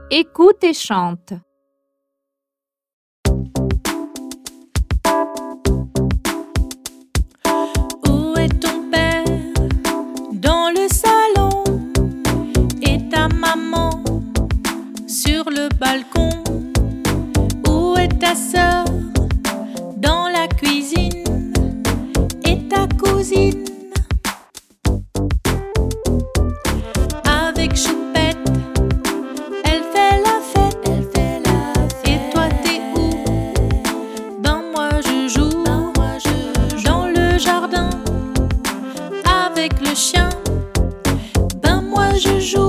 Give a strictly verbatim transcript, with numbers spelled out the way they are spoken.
Écoute et chante. Où est ton père? Dans le salon. Et ta maman? Sur le balcon. Où est ta sœur? Dans la cuisine. Et ta cousine? Avec Choupette, elle fait la fête, elle fait la fête. Et toi t'es où? Ben moi je joue, ben moi je joue dans le jardin avec le chien. Ben moi je joue